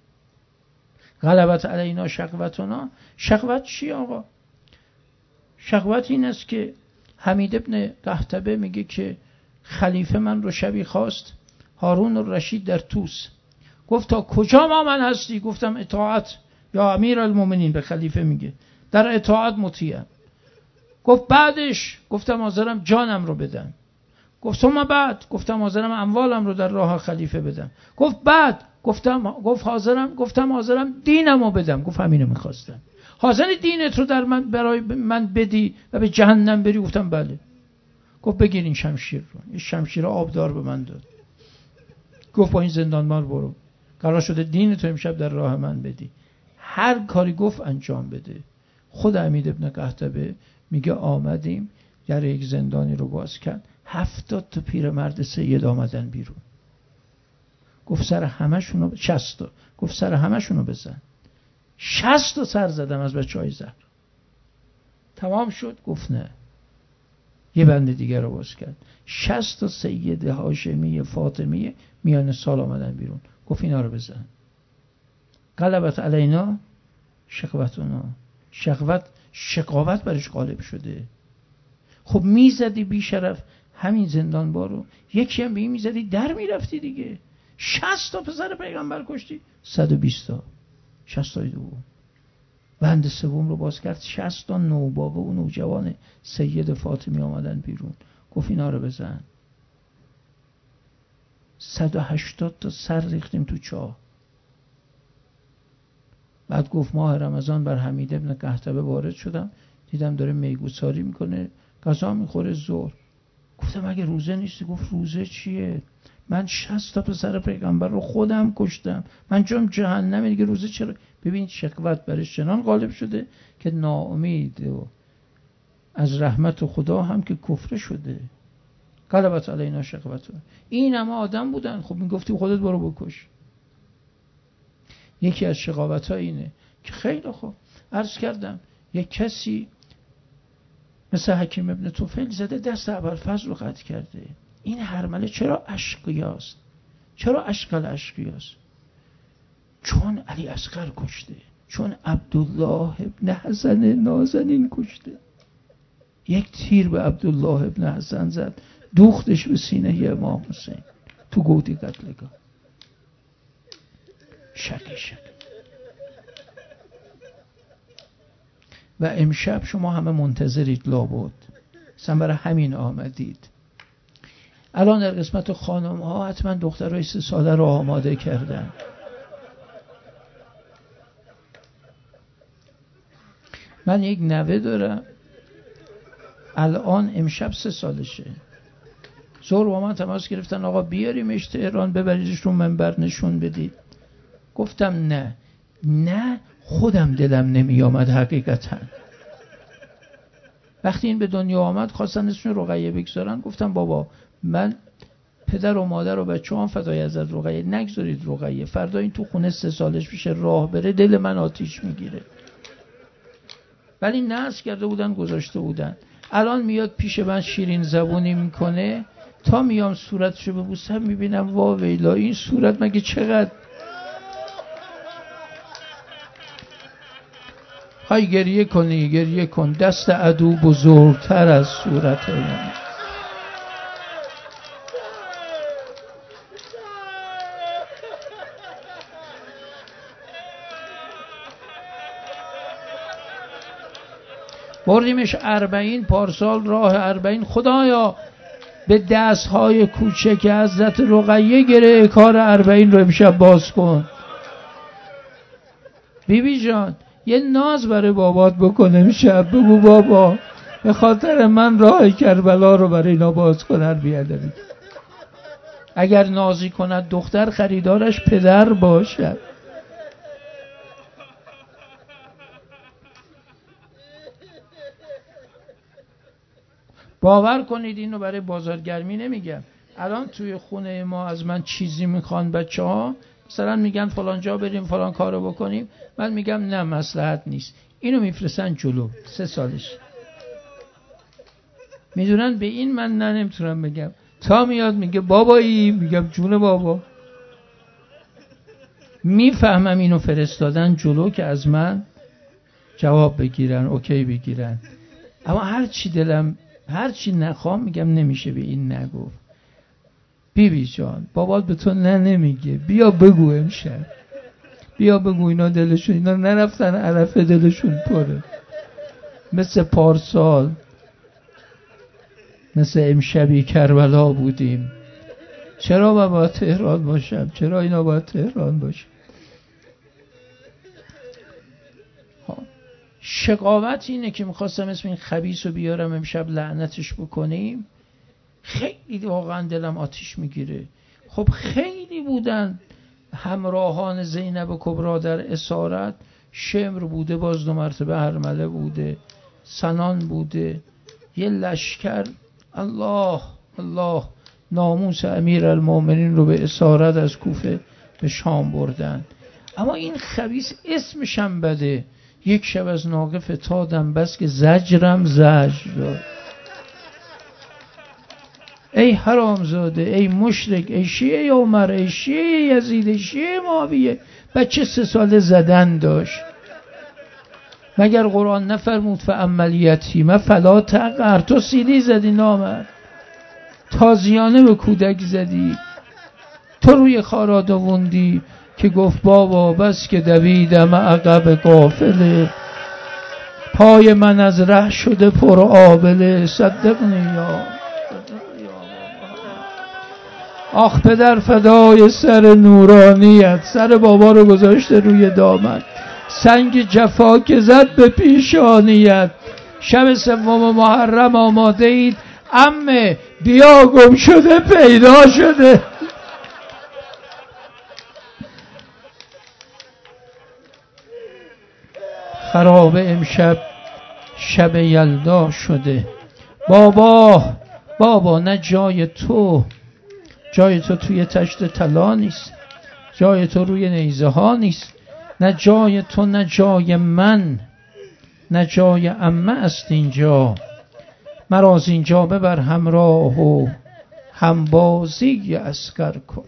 غلبت علینا شقوتنا. شقوت چی آقا؟ شقوت این است که حمید ابن قحطبه میگه که خلیفه من رو شبی خواست، هارون الرشید در توس، گفت تا کجا ما من هستی؟ گفتم اطاعت یا امیر المومنین، به خلیفه میگه در اطاعت مطیعم. گفت بعدش؟ گفتم حاضرم جانم رو بدم. گفت ثم بعد؟ گفتم حاضرم اموالم رو در راه خلیفه بدم. گفت بعد؟ گفتم گفت حاضرم گفتم حاضرم دینم رو بدم. گفت همینو میخواستم. حاضر دینت رو در من برای من بدی و به جهنم بری؟ گفتم بله. گفت بگیر این شمشیر رو. این شمشیر آبدار به من داد. گفت با این زندانبان برو، قرار شده دینت رو امشب در راه من بدی. هر کاری گفت انجام بده. خود حمید ابن قحطبه میگه آمدیم در یک زندانی رو باز کرد، هفتاد تا پیرمرد سید آمدن بیرون. گفت سر همشونو، شصت تا، گفت سر همشونو بزن. شصت تا سر زدم از بچهای زهر. تمام شد؟ گفت نه. یه بند دیگر رو باز کرد، شصت تا سید هاشمی فاطمی میان سال آمدن بیرون. گفت اینا رو بزن. غلبت علینا شقوتنا. شقوت، شقاوت برش غالب شده. خب میزدی بی شرف همین زندانبار رو، یکی هم به این میزدی در میرفتی دیگه. شصت تا پسر پیغمبر کشتی، صد و بیست تا. شصت تای دوم. بند سوم رو باز کرد، شصت تا نوباوه و نوجوان سید فاطمی آمدن بیرون. گفت اینا رو بزن. صد و هشتاد تا سر ریختیم تو چاه. بعد گفت ماه رمضان بر حمید ابن قحطبه وارد شدم، دیدم داره میگساری میکنه، غذا میخوره ظهر. گفتم اگه روزه نیستی؟ گفت روزه چیه؟ من شصت تا پسر پیغمبر رو خودم کشتم، من جام جهنم دیگه، روزه چرا؟ ببین شقوت برش چنان غالب شده که ناامید و از رحمت خدا هم که کفر شده. غلبت علینا شقوتنا. این همه آدم بودن، خب میگفتی خودت برو بکش. یکی از شقاوت‌ها اینه که خیلی خوب عرض کردم یک کسی مثل حکیم ابن طفیل زده دست ابوالفضل رو قطع کرده. این هرمله چرا اشقیاست؟ چرا اشقل اشقیاست؟ چون علی اصغر کشته، چون عبدالله ابن حسن نازنین کشته. یک تیر به عبدالله ابن حسن زد، دوختش به سینه امام حسین تو گودی قتلگاه. شکی شکی. و امشب شما همه منتظرید لابد، اصلا برای همین آمدید. الان در قسمت خانم ها حتما دخترای سه ساله رو آماده کردن. من یک نوه دارم الان امشب سه سالشه. زور با من تماس گرفتن آقا بیاریمش تهران ببریدش رو منبر نشون بدید. گفتم نه نه، خودم دلم نمی آمد حقیقتا. وقتی این به دنیا آمد خواستن اسمش رقیه بگذارن، گفتم بابا من پدر و مادر و بچه هم فدای ازت رقیه، نگذارید رقیه، فردا این تو خونه سه سالش بشه راه بره دل من آتیش میگیره. ولی ناز کرده بودن گذاشته بودن. الان میاد پیش من شیرین زبونی میکنه، تا میام صورتشو ببوسم میبینم وا ویلا این صورت مگه چقدر. های گریه کنی گریه کن، دست عدو بزرگتر از صورت من. بردیمش اربعین، پارسال راه اربعین. خدایا به دستهای کوچک حضرت رقیه گره کار اربعین رو امشب باز کن. بیبی جان یه ناز برای بابات بکن امشب، بگو بابا به خاطر من راه کربلا رو برای اینا باز کن. هر بیادبی اگر نازی کند دختر خریدارش پدر باشد. باور کنید اینو برای بازارگرمی نمیگم. الان توی خونه ما از من چیزی میخوان بچه ها، مثلا میگن فلان جا بریم فلان کارو بکنیم، من میگم نه مصلحت نیست، اینو میفرستن جلو. سه سالش میدونن به این من نه نمیتونم بگم. تا میاد میگه بابایی، میگم جون بابا. میفهمم اینو فرستادن جلو که از من جواب بگیرن، اوکی بگیرن. اما هر چی دلم هر چی نخوام میگم نمیشه به این نگو. بی بی جان بابات به تو نه نمیگه، بیا بگو امشب، بیا بگو اینا دلشون، اینا نرفتن عرفه دلشون پره. مثل پارسال مثل امشبی کربلا بودیم. چرا من باید تهران باشم؟ چرا اینا باید تهران باشم؟ شقاوت اینه که میخواستم اسم این خبیث رو بیارم امشب لعنتش بکنیم. خیلی واقعا دلم آتیش میگیره. خب خیلی بودن همراهان زینب کبرا در اسارت. شمر بوده، باز دو مرتبه هرمله بوده، سنان بوده، یه لشکر. الله الله ناموس امیر المومنین رو به اسارت از کوفه به شام بردن. اما این خبیث اسمش هم بده. یک شب از ناقه فتادم بس که زجرم زجر داد. ای حرامزاده، ای مشرک، ای شیعه عمر، ای شیعه یزید، ای شیعه معاویه. بچه سه ساله زدن داشت. مگر قرآن نفرمود فاما الیتیم فلا تقهر؟ تو سیلی زدی نامرد، تازیانه به کودک زدی. تو روی خارا دووندی که گفت بابا بس که دویدم عقب قافله، پای من از ره شده پر آبله. صدقنی یا آخ پدر فدای سر نورانیت. سر بابا رو گذاشته روی دامن، سنگ جفا که زد به پیشانیت. شب سوم محرم آماده اید عمه، بیا گم شده پیدا شده. خراب امشب شب یلدا شده. بابا بابا نه جای تو، جای تو توی تشت طلا نیست، جای تو روی نیزه ها نیست، نه جای تو نه جای من، نه جای عمه است اینجا. مرا از اینجا ببر همراه و همبازی اسکر کن.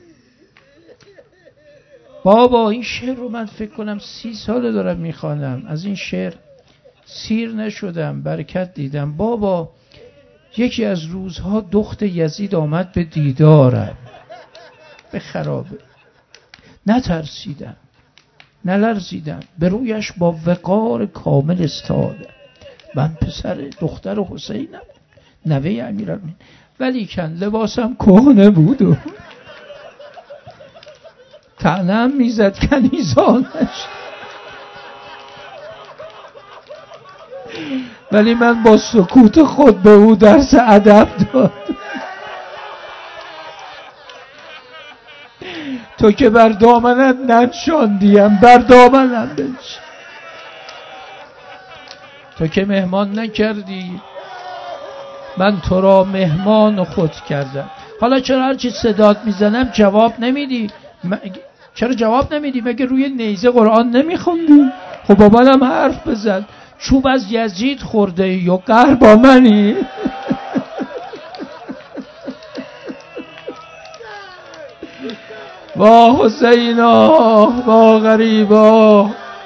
بابا این شعر رو من فکر کنم سی ساله دارم میخوانم، از این شعر سیر نشدم، برکت دیدم. بابا یکی از روزها دخت یزید آمد به دیدارم، به خرابه. نترسیدم نلرزیدم، به رویش با وقار کامل استادم. من پسر دختر حسینم، نوه امیرالمومنین، ولی کن لباسم کهنه بود و طعنه‌ام میزد کنیزانش، ولی من با سکوت خود به او درس ادب داد. تو که بر دامنت ننشاندیم، بر دامنم بنشین. تو که مهمان نکردی، من تو را مهمان خود کردم. حالا چرا هرچی صدات میزنم جواب نمیدی؟ م... چرا جواب نمیدی؟ مگه روی نیزه قرآن نمیخوندی؟ خب با منم حرف بزن. چوب از یزید خورده ای و قهر با منی؟ وا حسینا وا غریبا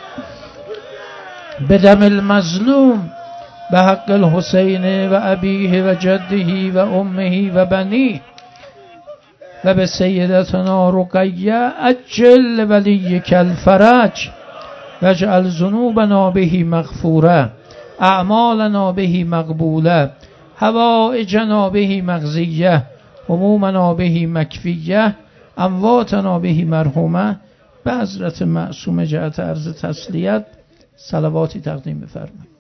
بدم المظلوم به حق الحسین و ابیه و جده و امه و بنیه و به سیدتنا رقیه عجل ولیک الفرج واجعل ذنوبنا به مغفوره اعمالنا به مقبوله، حوائجنا به مقضیه، همومنا به مکفیه، امواتنا به مرحومه. به حضرت معصوم جهت عرض تسلیت صلواتی تقدیم بفرمایید.